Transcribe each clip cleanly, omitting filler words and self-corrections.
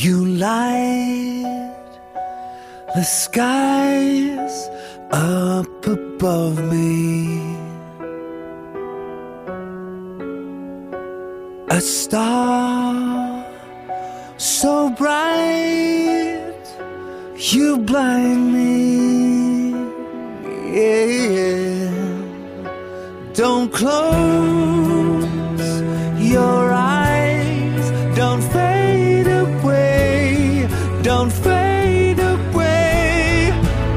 You light the skies up above me. A star so bright, you blind me. Yeah. Don't close your eyes, don't fade away, don't fade away.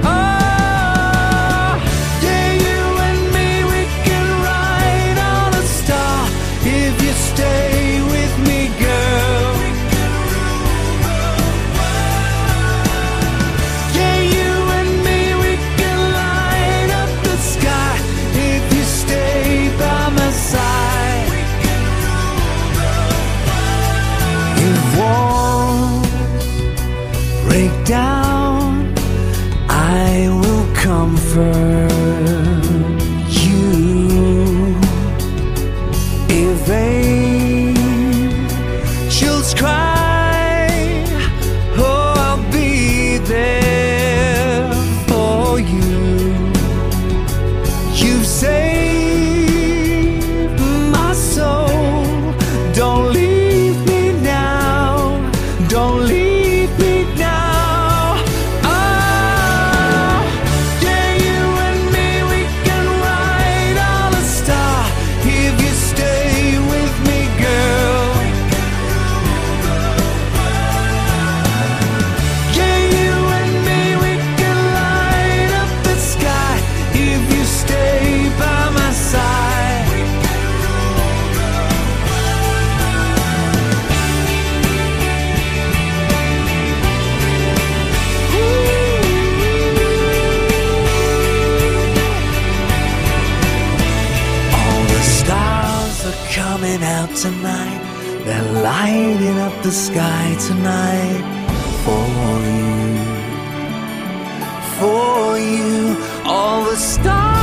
Oh, yeah, you and me, we can ride on a star if you stay with me, girl. Yeah, you and me, we can light up the sky if you stay by my side. If walls break down, I will comfort you. If angels cry, oh, I'll be there for you. You've saved my soul. Don't leave me now. Don't leave me now. Oh, yeah, you and me, we can ride on a star if you stay with me, girl. Yeah, you and me, we can light up the sky if you stay by my side. All the stars are coming out tonight. They're lighting up the sky tonight for you, for you. All the stars